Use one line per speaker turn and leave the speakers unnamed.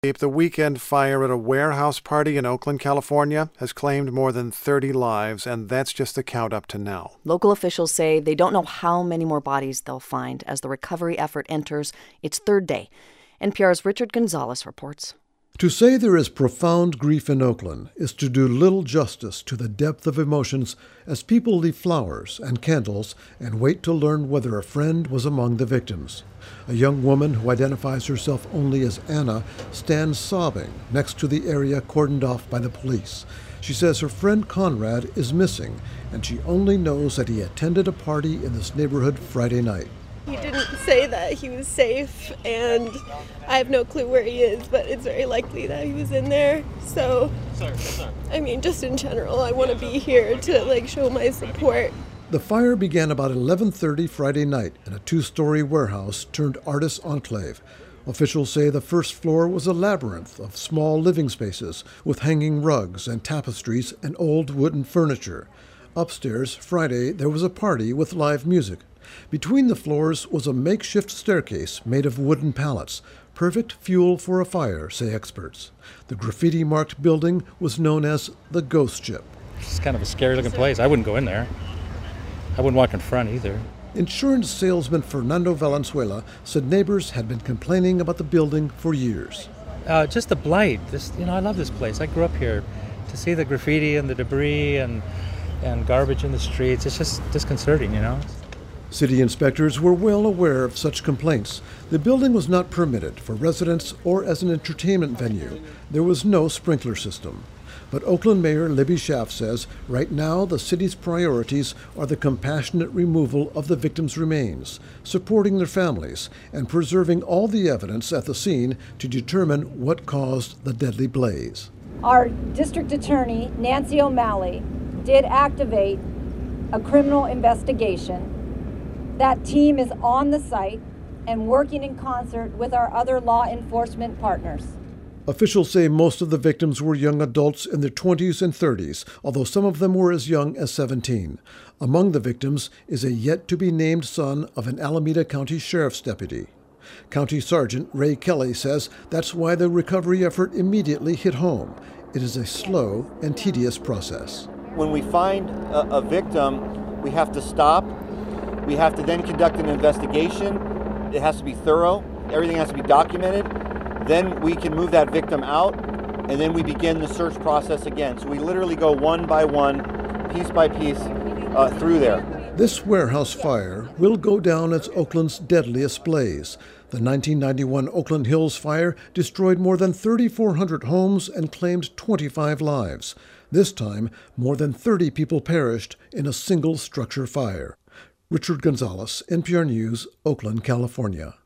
The weekend fire at a warehouse party in Oakland, California, has claimed more than 30 lives, and that's just the count up to now.
Local officials say they don't know how many more bodies they'll find as the recovery effort enters its third day. NPR's Richard Gonzalez reports.
To say there is profound grief in Oakland is to do little justice to the depth of emotions as people leave flowers and candles and wait to learn whether a friend was among the victims. A young woman who identifies herself only as Anna stands sobbing next to the area cordoned off by the police. She says her friend Conrad is missing, and she only knows that he attended a party in this neighborhood Friday night.
He didn't say that he was safe, and I have no clue where he is, but it's very likely that he was in there. So, I mean, just in general, I want to be here to, show my support.
The fire began about 11:30 Friday night in a two-story warehouse turned artist enclave. Officials say the first floor was a labyrinth of small living spaces with hanging rugs and tapestries and old wooden furniture. Upstairs, Friday, there was a party with live music. Between the floors was a makeshift staircase made of wooden pallets, perfect fuel for a fire, say experts. The graffiti-marked building was known as the Ghost Ship.
It's kind of a scary-looking place. I wouldn't go in there. I wouldn't walk in front either.
Insurance salesman Fernando Valenzuela said neighbors had been complaining about the building for years.
Just the blight. I love this place. I grew up here. To see the graffiti and the debris and garbage in the streets, it's just disconcerting,
City inspectors were well aware of such complaints. The building was not permitted for residents or as an entertainment venue. There was no sprinkler system. But Oakland Mayor Libby Schaaf says right now the city's priorities are the compassionate removal of the victims' remains, supporting their families, and preserving all the evidence at the scene to determine what caused the deadly blaze.
Our district attorney, Nancy O'Malley, did activate a criminal investigation. That team is on the site and working in concert with our other law enforcement partners.
Officials say most of the victims were young adults in their 20s and 30s, although some of them were as young as 17. Among the victims is a yet-to-be-named son of an Alameda County Sheriff's deputy. County Sergeant Ray Kelly says that's why the recovery effort immediately hit home. It is a slow and tedious process.
When we find a victim, we have to stop. We have to then conduct an investigation. It has to be thorough. Everything has to be documented. Then we can move that victim out, and then we begin the search process again. So we literally go one by one, piece by piece, through there.
This warehouse fire will go down as Oakland's deadliest blaze. The 1991 Oakland Hills fire destroyed more than 3,400 homes and claimed 25 lives. This time, more than 30 people perished in a single structure fire. Richard Gonzalez, NPR News, Oakland, California.